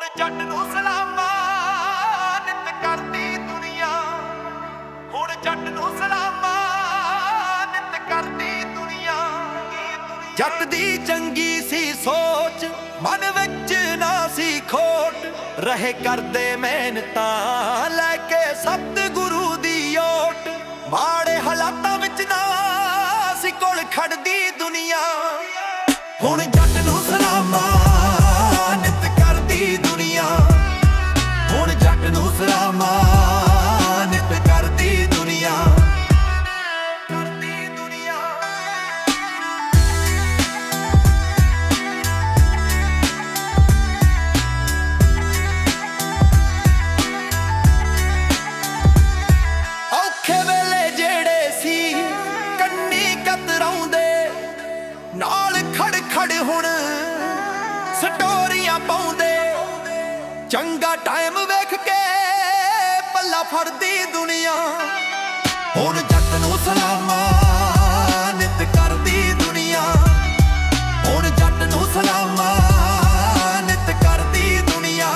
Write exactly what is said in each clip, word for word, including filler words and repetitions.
ਜੱਟ ਨੂੰ ਸਲਾਮਾਂ ਨਿੱਤ ਕਰਦੀ ਦੁਨੀਆ, ਹੁਣ ਜੱਟ ਨੂੰ ਸਲਾਮਾਂ ਨਿੱਤ ਕਰਦੀ ਦੁਨੀਆ। ਜੱਟ ਦੀ ਚੰਗੀ ਸੀ ਸੋਚ, ਮਨ ਵਿੱਚ ਨਾ ਸੀ ਖੋਟ, ਰਹੇ ਕਰਦੇ ਮਿਹਨਤਾਂ ਲੈ ਕੇ ਸਤਿਗੁਰੂ ਦੀ ਓਟ। ਮਾੜੇ ਹਾਲਾਤਾਂ ਵਿੱਚ ਨਾ ਸੀ ਕੋਲ ਖੜਦੀ ਦੁਨੀਆ, ਹੁਣ ਜੱਟ ਨੂੰ ਸਲਾਮਾਂ ਨਿੱਤ ਕਰਦੀ ਦੁਨੀਆ, ਹੁਣ ਜੱਟ ਨੂੰ ਸਲਾਮਾਂ ਨਿੱਤ ਕਰਦੀ ਦੁਨੀਆ, ਕਰਦੀ ਦੁਨੀਆ। ਔਖੇ ਵੇਲੇ ਜਿਹੜੇ ਸੀ ਕੰਨੀ ਕਤਰਾਉਂਦੇ, ਨਾਲ ਖੜ ਖੜ ਹੁਣ ਸਟੋਰੀਆਂ ਪਾਉਂਦੇ। ਚੰਗਾ ਟਾਈਮ ਵੇਖ ਕੇ ਪੱਲਾ ਫੜਦੀ ਦੁਨੀਆ, ਹੁਣ ਜੱਟ ਨੂੰ ਸਲਾਮਾਂ ਨਿੱਤ ਕਰਦੀ ਦੁਨੀਆ, ਹੁਣ ਜੱਟ ਨੂੰ ਸਲਾਮਾਂ ਨਿੱਤ ਕਰਦੀ ਦੁਨੀਆ,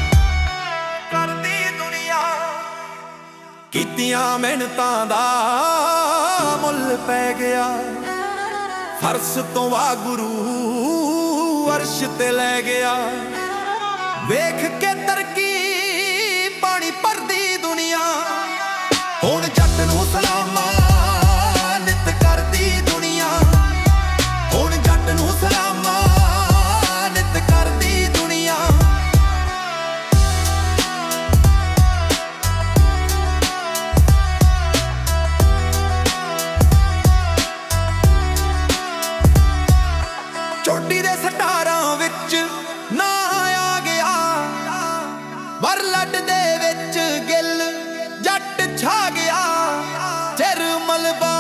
ਕਰਦੀ ਦੁਨੀਆ। ਕੀਤੀਆਂ ਮਿਹਨਤਾਂ ਦਾ ਮੁੱਲ ਪੈ ਗਿਆ, ਫਰਸ਼ ਤੋਂ ਵਾਹਿਗੁਰੂ ਅਰਸ਼ ਤੇ ਲੈ ਗਿਆ। ਵੇਖ ਕੇ ਤਰੱਕੀ ਪਾਣੀ ਭਰਦੀ ਦੁਨੀਆ, ਹੁਣ ਜੱਟ ਨੂੰ ਸਲਾਮਾਂ ਨਿੱਤ ਕਰਦੀ ਦੁਨੀਆ, ਹੁਣ ਜੱਟ ਨੂੰ ਸਲਾਮਾਂ ਨਿੱਤ ਕਰਦੀ ਦੁਨੀਆ। ਚੋਟੀ ਦੇ ਸਟਾਰਾਂ ਵਿੱਚ ਨਾ ਆ ਗਿਆ, ਵਰ ਲੱਡ ਦੇ ਵਿੱਚ ਗਿੱਲ ਜੱਟ ਛਾ ਗਿਆ। ਚਿਰ ਮਲਬਾ